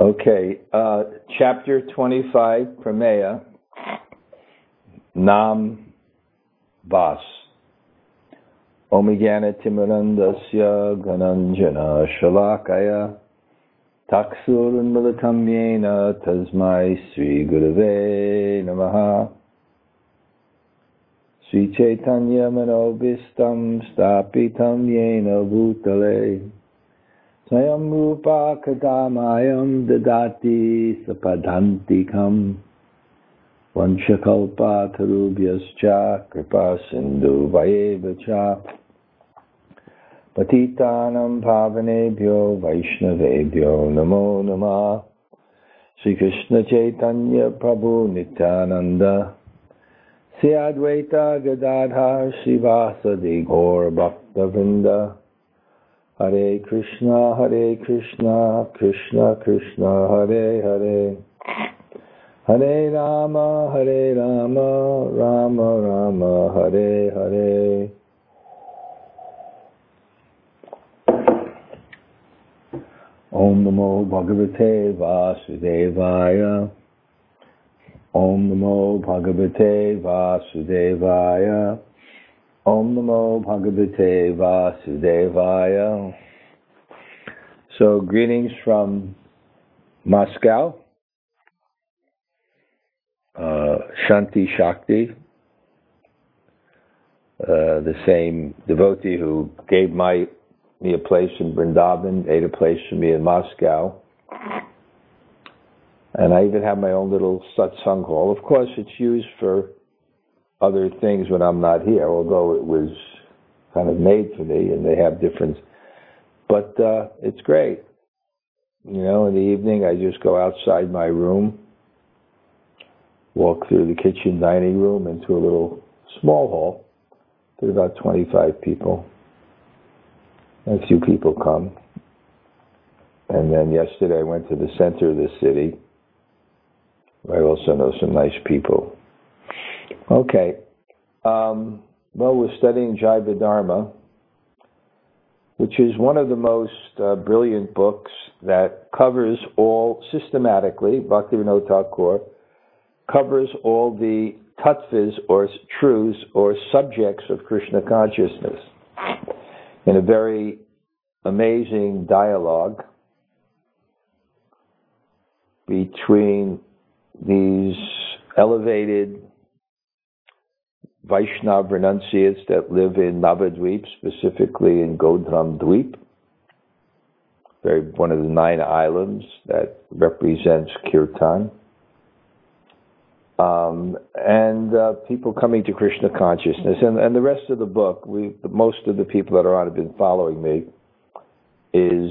Okay, chapter 25, Prameya, Nam Vas. Omigana Timarandasya Gananjana Shalakaya Taksurun Militam Yena Tasmai Sri Gurave Namaha Sri Chaitanya Manobhistam Stapitam Yena Bhutale Swayam Rupa Kadamayam Dadati Sapadantikam Vanchakalpa Tarubhyascha Kripa Sindhu Vayevacha Patitanam Pavanebhyo Vaishnavebhyo Namo Namah Sri Krishna Chaitanya Prabhu Nityananda Sri Advaita Gadadhar Srivasadi Gaur Bhaktavinda Hare Krishna, Krishna Krishna, Hare Hare, Hare Rama, Rama Rama, Hare Hare. Om Namo Bhagavate Vasudevaya. Om Namo Bhagavate Vasudevaya. Om Namo Bhagavate Vasudevaya. So, greetings from Moscow. Shanti Shakti, the same devotee who gave me a place in Vrindavan, made a place for me in Moscow. And I even have my own little satsang hall. Of course, it's used for other things when I'm not here, although it was kind of made for me and they have different, but it's great. You know, in the evening I just go outside my room, walk through the kitchen dining room into a little small hall. There's about 25 people. And a few people come. And then yesterday I went to the center of the city. I also know some nice people. Okay. Well, we're studying Jaiva Dharma, which is one of the most brilliant books that covers all, systematically, Bhaktivinoda Thakur, covers all the tattvas or truths or subjects of Krishna consciousness in a very amazing dialogue between these elevated Vaishnava renunciates that live in Navadvip, specifically in Godhram Dweep, one of the 9 islands that represents Kirtan. And people coming to Krishna consciousness. And the rest of the book, most of the people that are on have been following me, is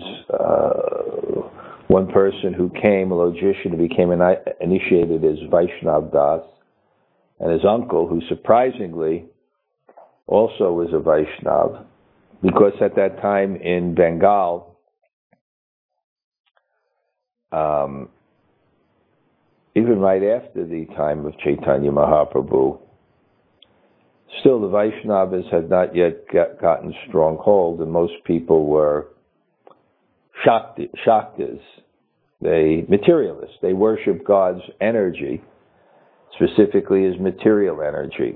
one person who came, a logician, who became initiated as Vaishnav Das, and his uncle, who surprisingly also was a Vaishnav, because at that time in Bengal, even right after the time of Chaitanya Mahaprabhu, still the Vaishnavas had not yet gotten strong hold, and most people were Shaktas, materialists. They worship God's energy, specifically his material energy,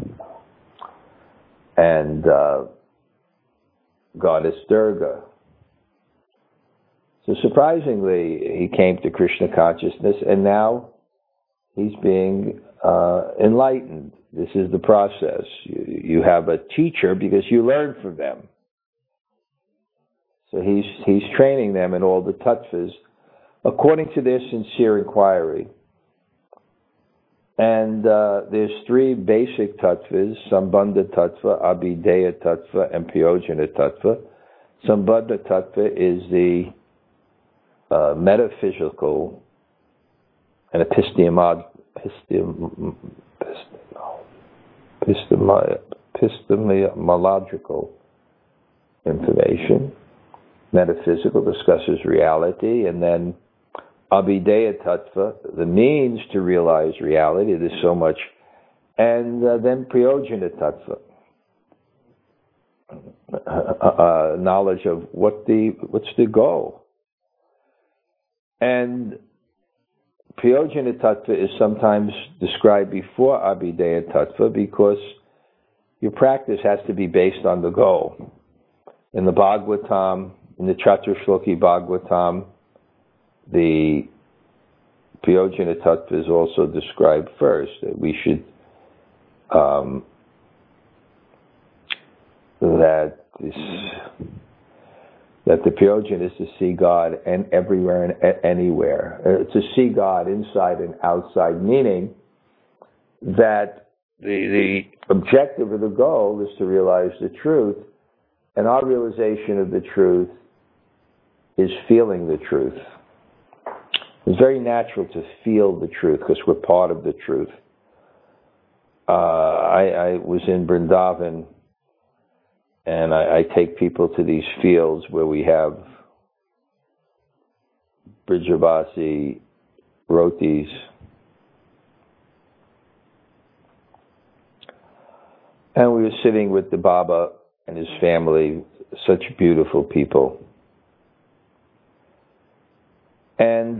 and goddess Durga. So surprisingly, he came to Krishna consciousness, and now he's being enlightened. This is the process. You have a teacher because you learn from them. So he's training them in all the tattvas according to their sincere inquiry. And there's 3 basic tattvas: Sambandha Tattva, Abhideya Tattva, and Prayojana Tattva. Sambandha Tattva is the metaphysical and epistemological information. Metaphysical discusses reality, and then Abhideya Tattva, the means to realize reality. There's so much. And then Prayojana Tattva, knowledge of what's the goal. And Prayojana Tattva is sometimes described before Abhideya Tattva because your practice has to be based on the goal. In the Bhagavatam, in the Chaturshloki Bhagavatam, the Prayojana Tattva is also described first, that we should that the Prayojana is to see God and everywhere and anywhere. To see God inside and outside, meaning that the objective or the goal is to realize the truth, and our realization of the truth is feeling the truth. It's very natural to feel the truth because we're part of the truth. I was in Vrindavan, and I take people to these fields where we have Brijavasi rotis. And we were sitting with the Baba and his family, such beautiful people. And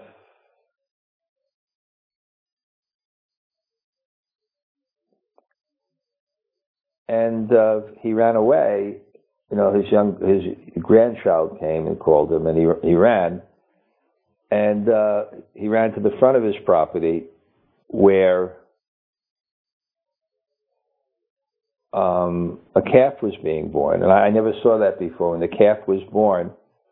he ran away. You know, his grandchild came and called him, and he ran. And he ran to the front of his property where a calf was being born. And I never saw that before. When the calf was born,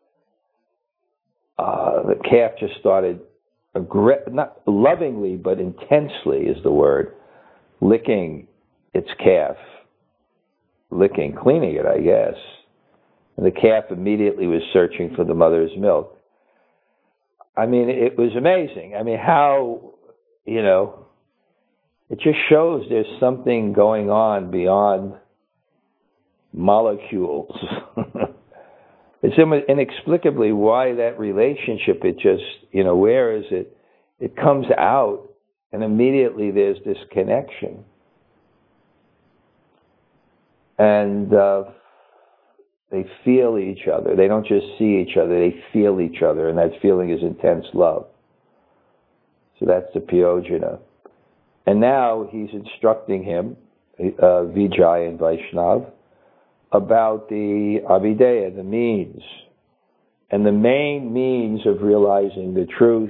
the calf just started, not lovingly, but intensely is the word, licking its calf. Cleaning it, I guess. And the calf immediately was searching for the mother's milk. I mean, it was amazing. I mean, how, you know, it just shows there's something going on beyond molecules. It's inexplicably why that relationship, it just, you know, where is it? It comes out and immediately there's this connection. And they feel each other. They don't just see each other, they feel each other, and that feeling is intense love. So that's the Prayojana. And now he's instructing him, Vijay and Vaishnav, about the Abhideya, the means. And the main means of realizing the truth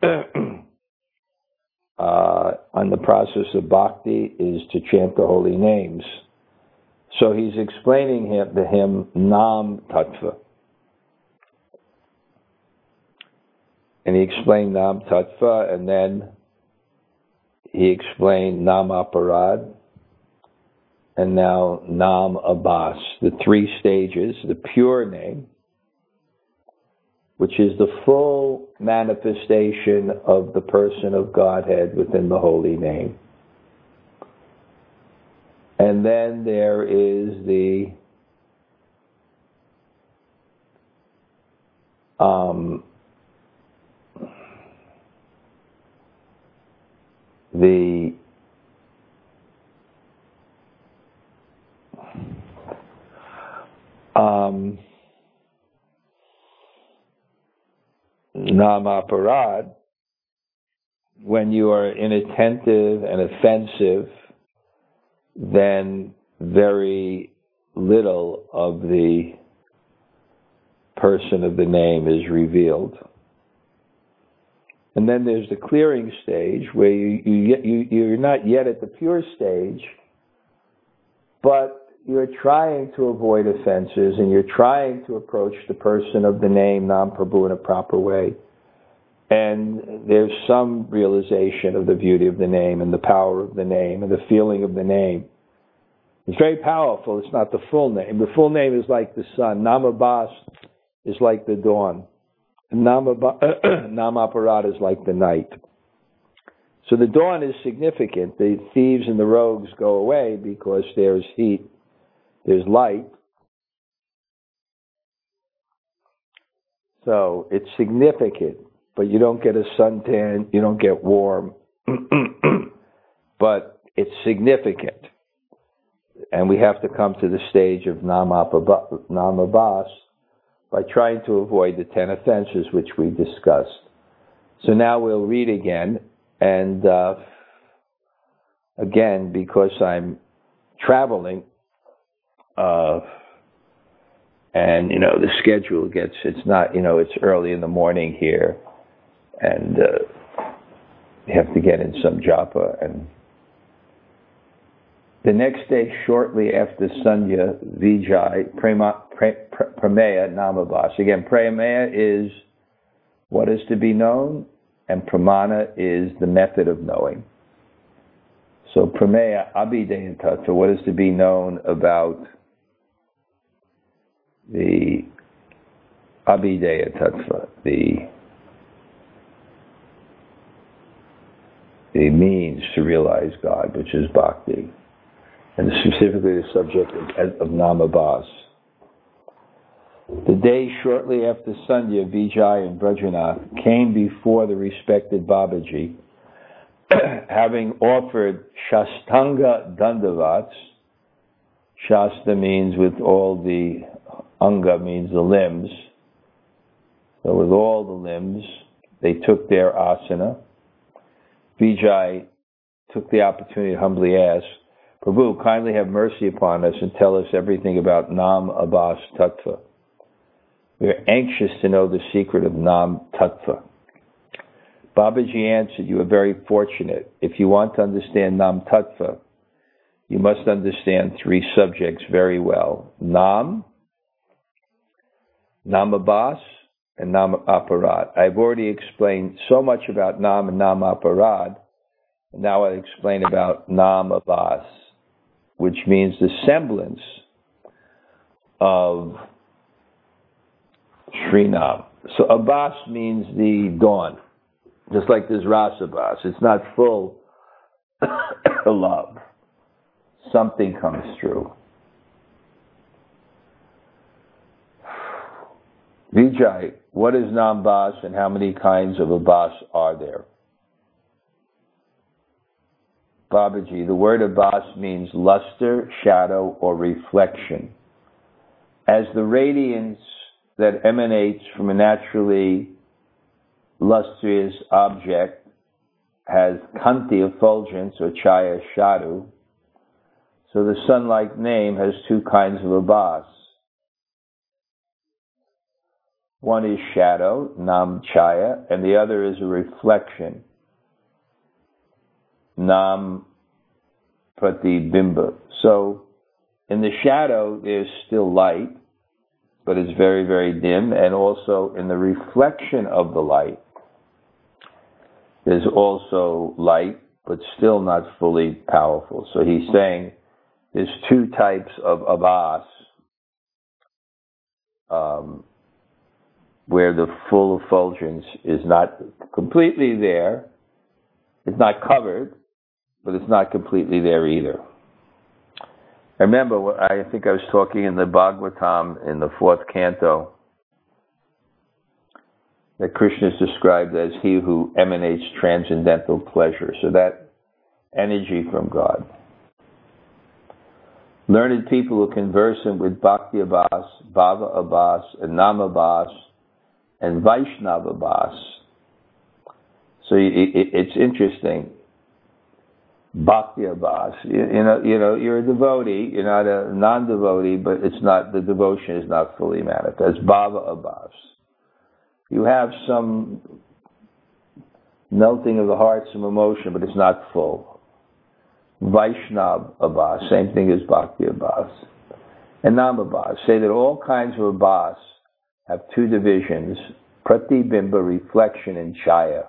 on the process of bhakti is to chant the holy names. So he's explaining to him Nam Tattva. And he explained Nam Tattva, and then he explained Nam Aparad, and now Nam Abbas, the three stages, the pure name, which is the full manifestation of the person of Godhead within the holy name. And then there is the Namaparad, when you are inattentive and offensive, then very little of the person of the name is revealed. And then there's the clearing stage where you're not yet at the pure stage, but you're trying to avoid offenses and you're trying to approach the person of the name, Nam Prabhu, in a proper way. And there's some realization of the beauty of the name and the power of the name and the feeling of the name. It's very powerful. It's not the full name. The full name is like the sun. Nam Abbas is like the dawn. Nam Aparad is like the night. So the dawn is significant. The thieves and the rogues go away because there's heat, there's light. So it's significant, but you don't get a suntan, you don't get warm, but it's significant. And we have to come to the stage of Nam Abbas by trying to avoid the 10 offenses which we discussed. So now we'll read again, and again, because I'm traveling, and the schedule it's not, it's early in the morning here, and you have to get in some japa, and the next day, shortly after Sandhya, Vijay, Prameya, Namabhas. Again, Prameya is what is to be known, and Pramana is the method of knowing. So Prameya, Abhideya Tattva, what is to be known about the Abhideya Tattva, the means to realize God, which is Bhakti, and specifically the subject of Namabhas. The day shortly after Sandhya, Vijay and Brajanath came before the respected Babaji, having offered Shastanga Dandavats. Shasta means with all the, Anga means the limbs. So with all the limbs, they took their asana. Vijay took the opportunity to humbly ask, Prabhu, kindly have mercy upon us and tell us everything about Nam Abhas Tattva. We are anxious to know the secret of Nam Tattva. Babaji answered, you are very fortunate. If you want to understand Nam Tattva, you must understand three subjects very well. Nam, Namabhas, and Nam Aparad. I've already explained so much about Nam and Nam Aparad, and now I'll explain about Nam Abhas, which means the semblance of Srinam. So Abhas means the dawn, just like there's Rasabhas. It's not full love. Something comes through. Vijay, what is Nambhas and how many kinds of Abhas are there? Babaji, the word Abhas means luster, shadow, or reflection. As the radiance that emanates from a naturally lustrous object has kanti, effulgence, or chaya, shadu, so the sun-like name has two kinds of Abhas. One is shadow, nam chaya, and the other is a reflection, nam pratibimba. So in the shadow there's still light, but it's very, very dim, and also in the reflection of the light there's also light, but still not fully powerful. So he's saying there's two types of Abhas, where the full effulgence is not completely there. It's not covered, but it's not completely there either. I remember, I think I was talking in the Bhagavatam in the 4th canto, that Krishna is described as he who emanates transcendental pleasure. So that energy from God. Learned people who are conversant with Bhakti Abhas, Bhava Abhas, and Nama Abhas, and Vaishnava Abhas. So it's interesting. Bhakti Abhas, you're a devotee, you're not a non-devotee, but it's not, the devotion is not fully manifest. Bhava Abhas. You have some melting of the heart, some emotion, but it's not full. Vaishnava Abhas, same thing as Bhakti Abhas. And Nam Abhas, say that all kinds of Abhas have two divisions, pratibimba, reflection, and chaya.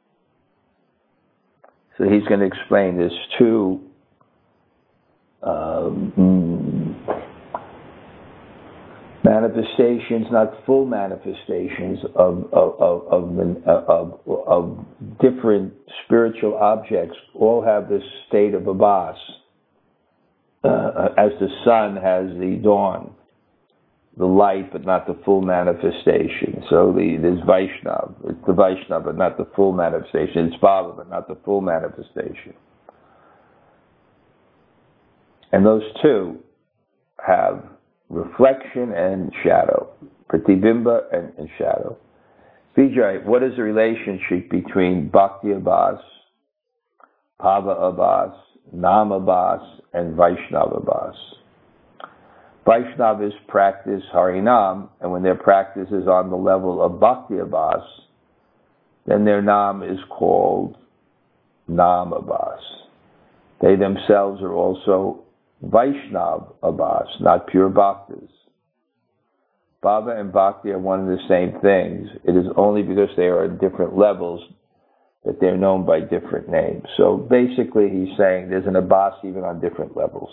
So he's going to explain this two manifestations, not full manifestations of different spiritual objects. All have this state of Abhas, as the sun has the dawn, the light, but not the full manifestation. So there's Vaishnava. It's the Vaishnava, but not the full manifestation. It's Bhava, but not the full manifestation. And those two have reflection and shadow, pratibimba and shadow. Vijay, what is the relationship between Bhakti Abbas, Bhava Abbas, Nam Abbas, and Vaishnava Abbas? Vaishnavas practice Harinam, and when their practice is on the level of Bhakti Abbas, then their Nam is called Nam Abbas. They themselves are also Vaishnav Abbas, not pure Bhaktas. Bhava and Bhakti are one and the same things. It is only because they are at different levels that they're known by different names. So basically he's saying there's an Abbas even on different levels.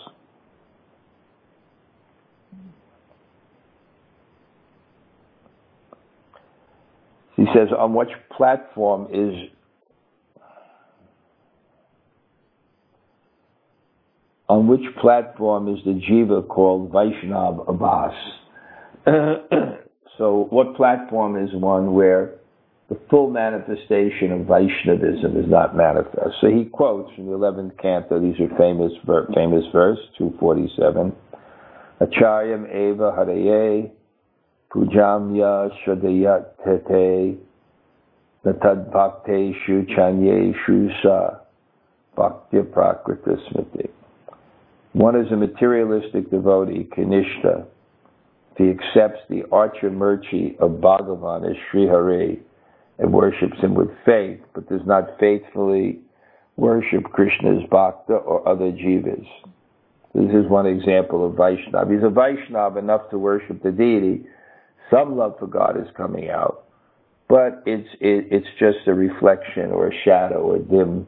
He says, on which platform is the jiva called Vaishnav Abbas? So what platform is one where the full manifestation of Vaishnavism is not manifest? So he quotes from the 11th canto, these are famous verse, 247, Acharyam eva haraye pujamya shradayat tete natad bhakteshu chanyeshu sa bhaktya prakrita smriti. One is a materialistic devotee, Kanishta, if he accepts the archa-murchi of Bhagavan as Sri Hari and worships him with faith, but does not faithfully worship Krishna's Bhakta or other jivas. This is one example of Vaishnava. He's a Vaishnava enough to worship the deity. Some love for God is coming out, but it's just a reflection or a shadow or dim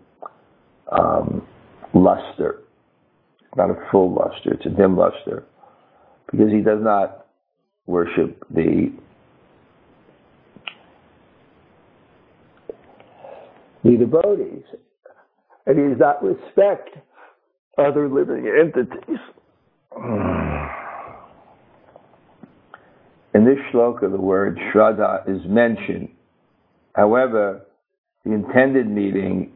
luster. Not a full luster, it's a dim luster. Because he does not worship the devotees. And he does not respect other living entities. In this shloka, the word Shraddha is mentioned. However, the intended meaning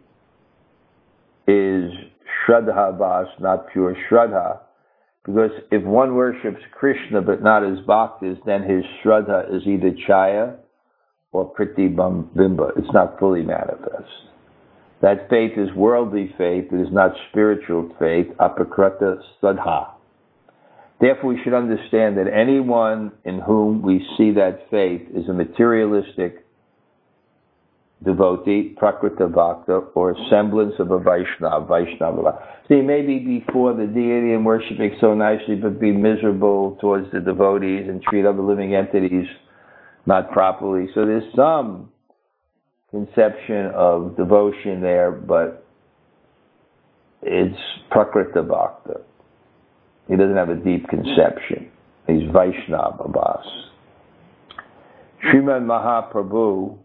is Shraddha Abbas, not pure Shraddha. Because if one worships Krishna but not his bhaktas, then his Shraddha is either Chaya or Pratibimba. It's not fully manifest. That faith is worldly faith. It is not spiritual faith, apakrata sadha. Therefore, we should understand that anyone in whom we see that faith is a materialistic devotee, prakrita bhakta, or a semblance of a Vaishnava. So he may be before the deity and worshiping so nicely, but be miserable towards the devotees and treat other living entities not properly. So there's some conception of devotion there, but it's prakrita bhakta. He doesn't have a deep conception. He's Vaishnava Abbas. Srimad Mahaprabhu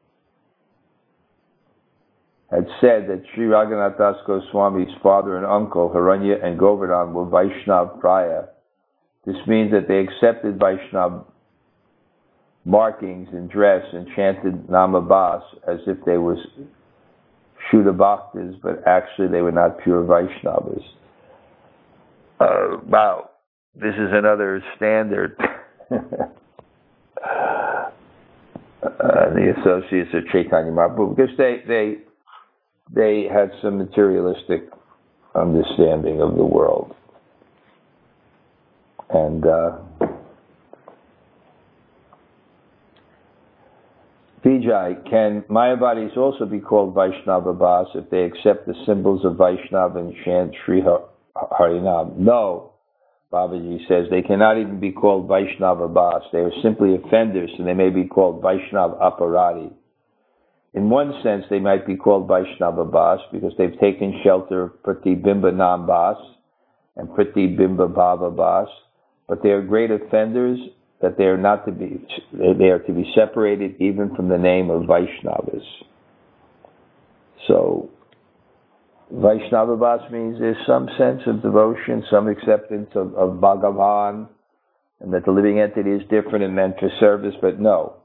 had said that Sri Raghunath Das Goswami's father and uncle, Haranya and Govardhan, were Vaishnav Praya. This means that they accepted Vaishnav markings in dress and chanted Nam Abbas as if they were Shuddha Bhaktas, but actually they were not pure Vaishnavas. Wow, this is another standard. The associates of Chaitanya Mahaprabhu, because they had some materialistic understanding of the world. And Vijay, can Mayavadis also be called Vaishnava Abbas if they accept the symbols of Vaishnava and chant Sri Harinam? No, Babaji says, they cannot even be called Vaishnava Abbas. They are simply offenders, and they may be called Vaishnava Aparadi. In one sense, they might be called Vaishnava Abbas because they've taken shelter of Pratibimba Nam Bas and Pratibimba Bhava Bas, but they are great offenders that they are not to be. They are to be separated even from the name of Vaishnavas. So, Vaishnava Bhas means there's some sense of devotion, some acceptance of Bhagavan, and that the living entity is different and meant for service, but no.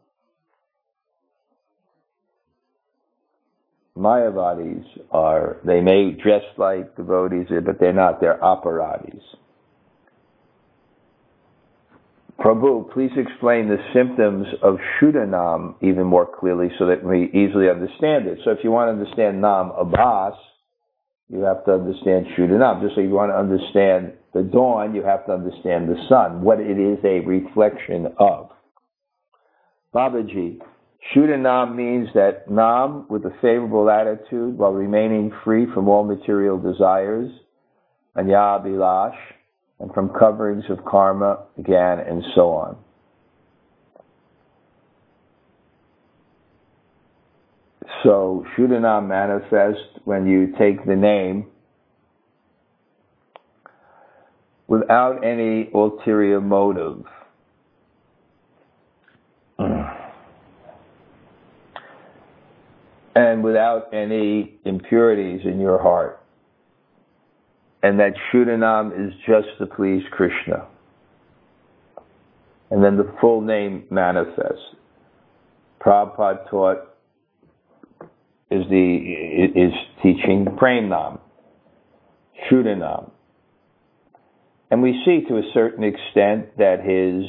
Mayavadis they may dress like devotees, but they're not, they're aparadis. Prabhu, please explain the symptoms of Shuddha Nam even more clearly so that we easily understand it. So if you want to understand Nam Abbas, you have to understand Shuddha Nam. Just like you want to understand the dawn, you have to understand the sun, what it is a reflection of. Babaji, Shuddha Nam means that Nam with a favorable attitude while remaining free from all material desires, Anya Bilash, and from coverings of karma, Gyan, and so on. So Shuddha Nam manifests when you take the name without any ulterior motive. And without any impurities in your heart. And that Shuddha Nam is just to please Krishna. And then the full name manifests. Prabhupada taught is teaching Prem Nam, Shuddha Nam. And we see to a certain extent that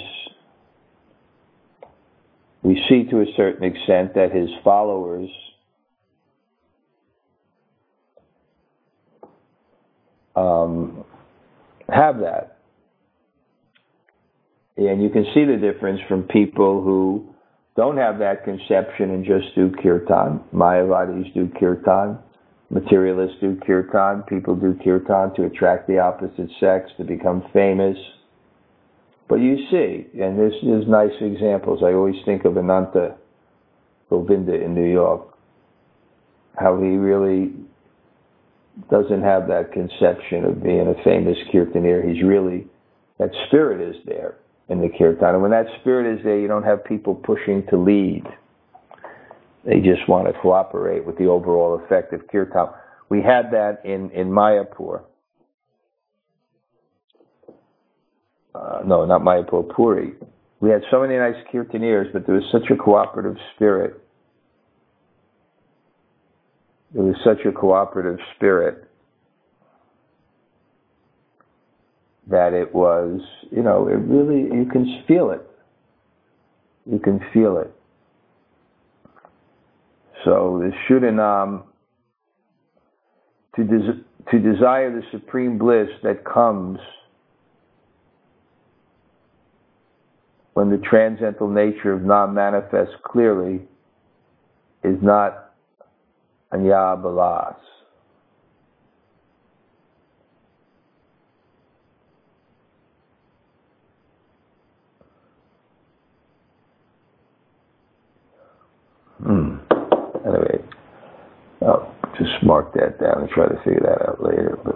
his followers have that. And you can see the difference from people who don't have that conception and just do kirtan. Mayavadis do kirtan. Materialists do kirtan. People do kirtan to attract the opposite sex, to become famous. But you see, and this is nice examples. I always think of Ananta Govinda in New York, how he really doesn't have that conception of being a famous kirtaneer. He's really, that spirit is there in the kirtan. And when that spirit is there, you don't have people pushing to lead. They just want to cooperate with the overall effect of kirtan. We had that in Mayapur. No, not Mayapur, Puri. We had so many nice kirtaneers, but there was such a cooperative spirit. There was such a cooperative spirit that it was, it really, you can feel it. You can feel it. So the Shuddha Nam, to desire the supreme bliss that comes when the transcendental nature of Nam manifests clearly, is not Anya Balas. Anyway, I'll just mark that down and try to figure that out later. But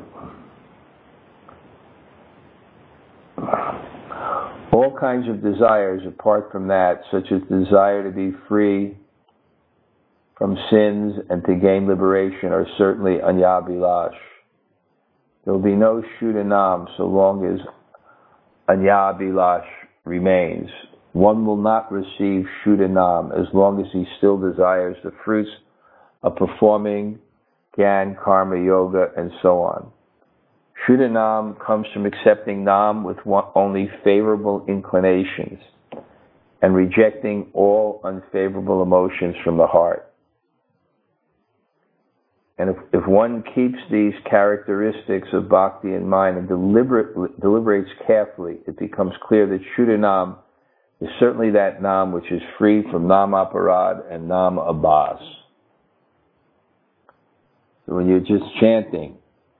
all kinds of desires apart from that, such as desire to be free from sins and to gain liberation, are certainly Anyabilash. There will be no Shuddha Nam so long as Anyabilash remains. One will not receive Shuddha Nam as long as he still desires the fruits of performing Gyan, Karma, Yoga, and so on. Shuddha Nam comes from accepting Nam with only favorable inclinations and rejecting all unfavorable emotions from the heart. And if one keeps these characteristics of bhakti in mind and deliberates carefully, it becomes clear that Shuddha Nam is certainly that Nam which is free from Nam Aparad and Nam Abbas. So when you're just chanting,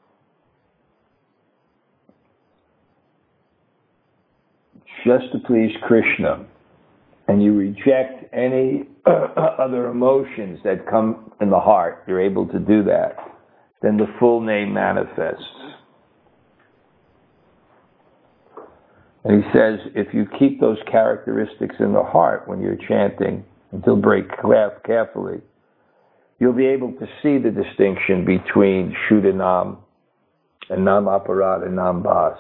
just to please Krishna, and you reject any other emotions that come in the heart, you're able to do that, then the full name manifests. And he says, if you keep those characteristics in the heart when you're chanting, and deliberate carefully, you'll be able to see the distinction between Shuddha Nam and Nam Aparad and Nam Bas.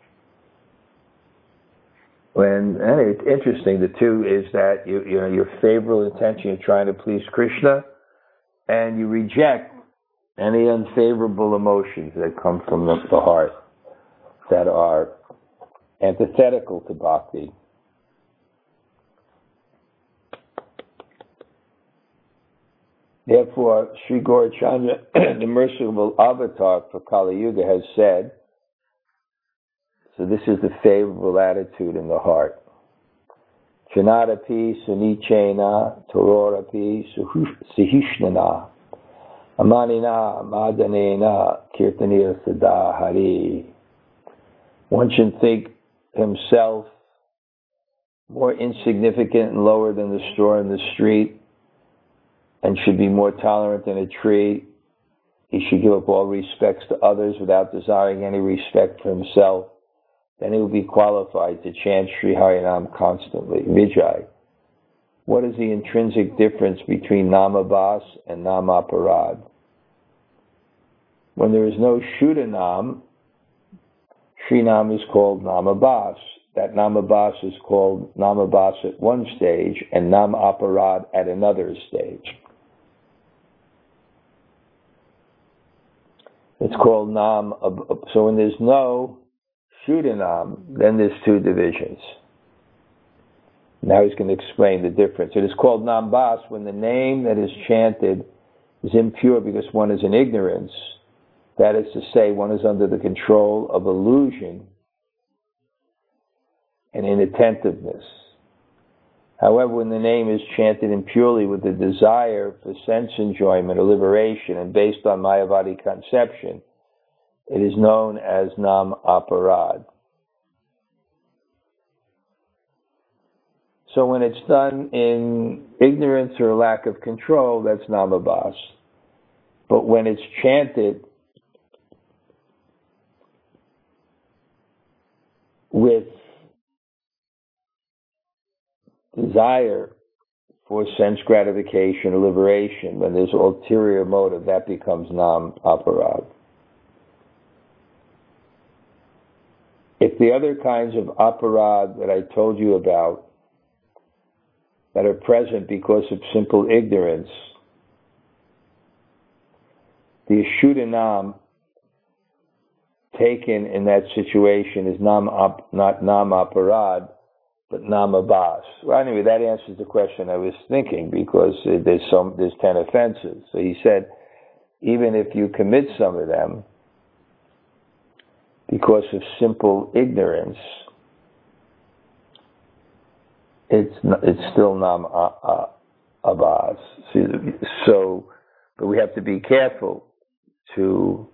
And it's interesting, the two is that your favorable intention, you're trying to please Krishna, and you reject any unfavorable emotions that come from the heart that are antithetical to bhakti. Therefore, Sri Gaurachandra, the merciful avatar for Kali Yuga, has said, so this is the favorable attitude in the heart. Chanadapi sunichena tororapi sihishnana amanina madanena kirtaniya sadahari. One should think himself more insignificant and lower than the straw in the street, and should be more tolerant than a tree. He should give up all respects to others without desiring any respect for himself. Then he will be qualified to chant Sri Harinam constantly. Vijay, what is the intrinsic difference between Namabhas and Namaparad? When there is no Shuddhanam, Srinam is called Namabhas. That Namabhas is called Namabhas at one stage and Namaparad at another stage. It's called Nam. So when there's no Shuddhanam, then there's two divisions. Now he's going to explain the difference. It is called Nambas when the name that is chanted is impure because one is in ignorance. That is to say, one is under the control of illusion and inattentiveness. However, when the name is chanted impurely with the desire for sense enjoyment or liberation and based on Mayavadi conception, it is known as Nam Aparad. So when it's done in ignorance or lack of control, that's Namabhas. But when it's chanted with desire for sense gratification or liberation, when there's ulterior motive, that becomes Nam Aparad. If the other kinds of aparad that I told you about that are present because of simple ignorance, the Ashuddhanam taken in that situation is not Nam Aparad, but Namabhas. Well, anyway, that answers the question I was thinking, because there's 10 offenses. So he said, even if you commit some of them because of simple ignorance, it's still Nam Abhas. So, but we have to be careful to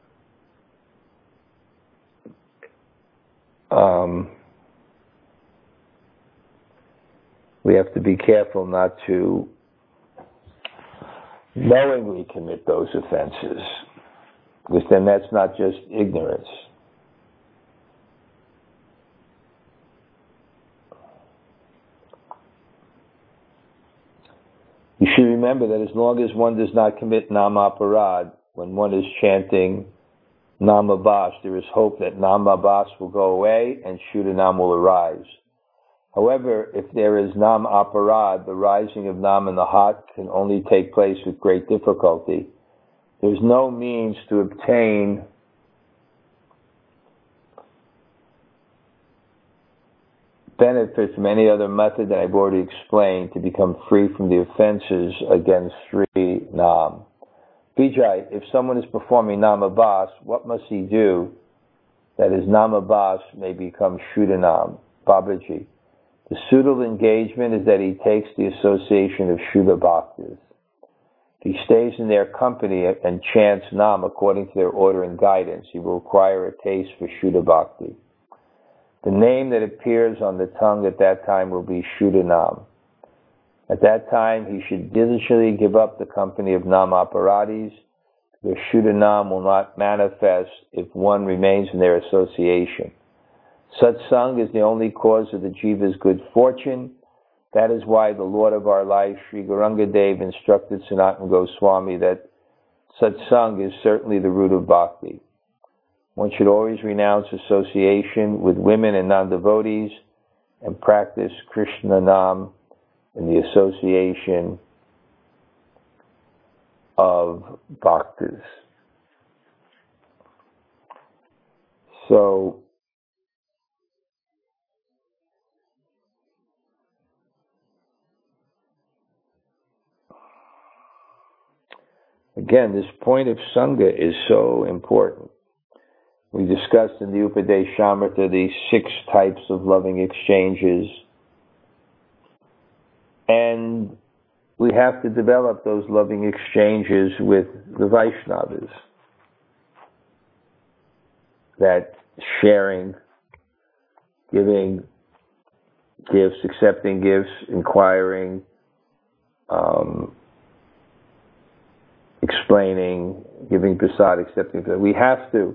not to knowingly commit those offenses, because then that's not just ignorance. You should remember that as long as one does not commit Namaparad, when one is chanting Namabhas, there is hope that Namabhas will go away and Shuddhanam will arise. However, if there is Nam Aparad, the rising of Nam in the heart can only take place with great difficulty. There's no means to obtain benefit from any other method that I've already explained to become free from the offenses against Sri Nam. Vijay, if someone is performing Namabhas, what must he do that his Namabhas may become Shuddhanam? Babaji, the suitable engagement is that he takes the association of Shuddha Bhaktas. If he stays in their company and chants Nam according to their order and guidance, he will acquire a taste for Shuddha Bhakti. The name that appears on the tongue at that time will be Shuddhanam. At that time, he should diligently give up the company of Namaparadis. The Shuddhanam will not manifest if one remains in their association. Satsang is the only cause of the jiva's good fortune. That is why the Lord of our life, Sri Gauranga Dev, instructed Sanatana Goswami that satsang is certainly the root of bhakti. One should always renounce association with women and non-devotees and practice Krishna Nam in the association of bhaktas. So, Again, this point of Sangha is so important. We discussed in the Upadeshamrita these 6 types of loving exchanges. And we have to develop those loving exchanges with the Vaishnavas. That sharing, giving gifts, accepting gifts, inquiring, explaining, giving prasad, accepting prasad. We have to,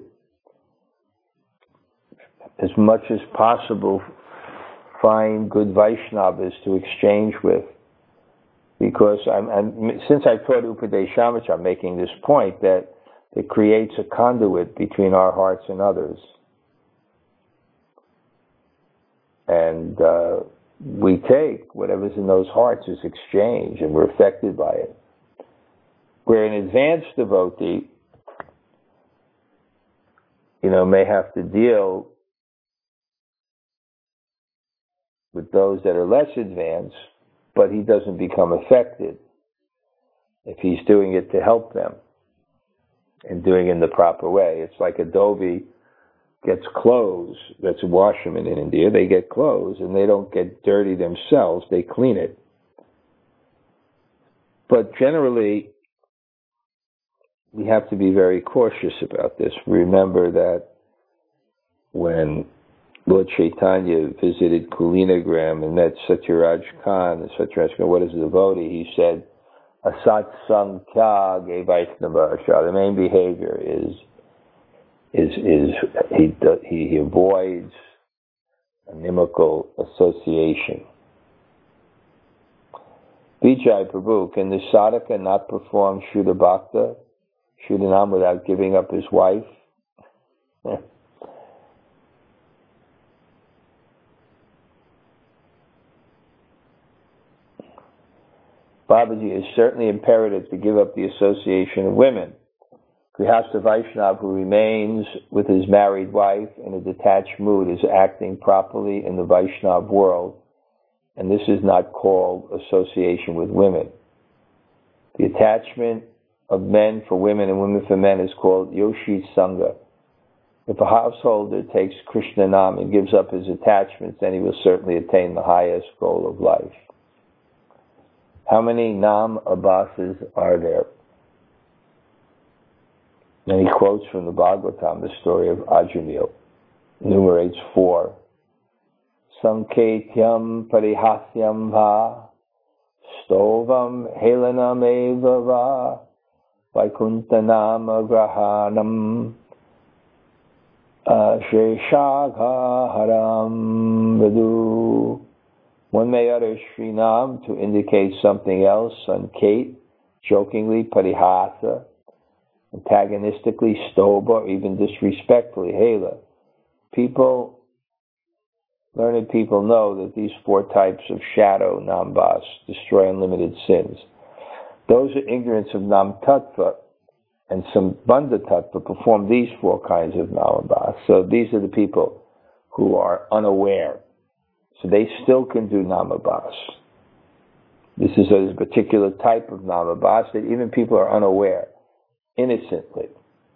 as much as possible, find good Vaishnavas to exchange with. Because since I taught Upadeshamrita, I'm making this point that it creates a conduit between our hearts and others. And we take whatever's in those hearts as exchange, and we're affected by it. Where an advanced devotee, may have to deal with those that are less advanced, but he doesn't become affected if he's doing it to help them and doing it in the proper way. It's like a dhobi gets clothes. That's a washerman in India. They get clothes and they don't get dirty themselves. They clean it. But generally, we have to be very cautious about this. Remember that when Lord Chaitanya visited Kulinagram and met Satyaraj Khan, and Satyaraj Khan, what is a devotee? He said, Asat Sankhya Vaishnava. The main behavior is he avoids inimical association. Vijay Prabhu, can the sadhaka not perform Shuddha Bhakta, Shuddhanam, without giving up his wife? Babaji, it is certainly imperative to give up the association of women. Grihastha Vaishnava who remains with his married wife in a detached mood is acting properly in the Vaishnava world, and this is not called association with women. The attachment of men for women and women for men is called Yoshit Sangha. If a householder takes Krishna Nam and gives up his attachments, then he will certainly attain the highest goal of life. How many Nam Abhases are there? And he quotes from the Bhagavatam the story of Ajamil. Enumerates 4. Sanketyam parihasyam va, stovam helanam eva va, vaikuntanam agrahanam, sheshagha haram vadu. One may utter Srinam to indicate something else, Sankate, jokingly, parihasa, antagonistically, stoba, or even disrespectfully, hela. Learned people know that these 4 types of shadow, nambas, destroy unlimited sins. Those who are ignorant of nam tattva and sambandha tattva perform these 4 kinds of nambas. So these are the people who are unaware. So they still can do namabhas. This is a particular type of namabhas that even people are unaware, innocently.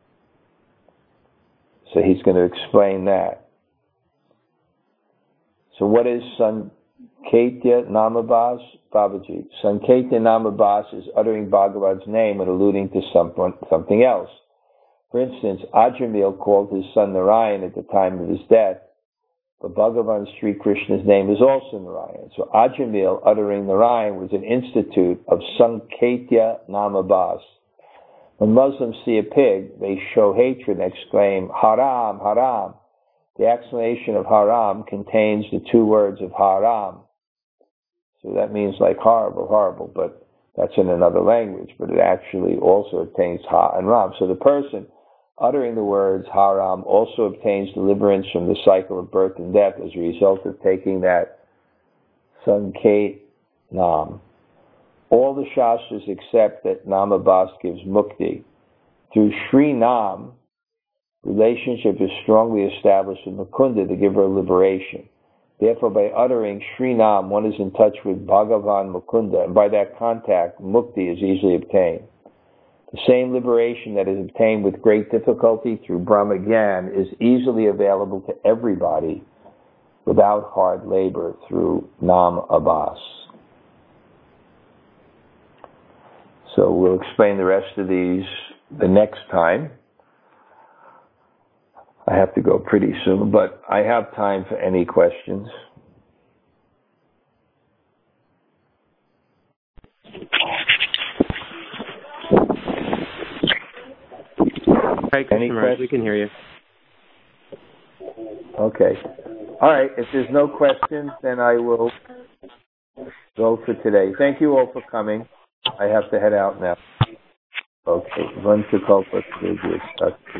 So he's going to explain that. So what is Sanketya Namabhas? Babaji. Sanketya Namabhas is uttering Bhagavan's name and alluding to something else. For instance, Ajamil called his son Narayan at the time of his death, but Bhagavan Sri Krishna's name is also Narayan. So Ajamil uttering Narayan was an institute of Sanketya Namabhas. When Muslims see a pig, they show hatred and exclaim, Haram, Haram. The explanation of Haram contains the 2 words of Haram. So that means like horrible, horrible, but that's in another language, but it actually also obtains Ha and Ram. So the person uttering the words Haram also obtains deliverance from the cycle of birth and death as a result of taking that Sanket Nam. All the Shastras accept that Namabhas gives mukti. Through Sri Nam, relationship is strongly established with Mukunda, the giver of liberation. Therefore, by uttering Sri Nam, one is in touch with Bhagavan Mukunda, and by that contact, mukti is easily obtained. The same liberation that is obtained with great difficulty through Brahma Gyan is easily available to everybody without hard labor through Nam Abhas. So we'll explain the rest of these the next time. I have to go pretty soon, but I have time for any questions. Any questions? We can hear you. Okay. All right. If there's no questions, then I will go for today. Thank you all for coming. I have to head out now. Okay. Run to Kalpa.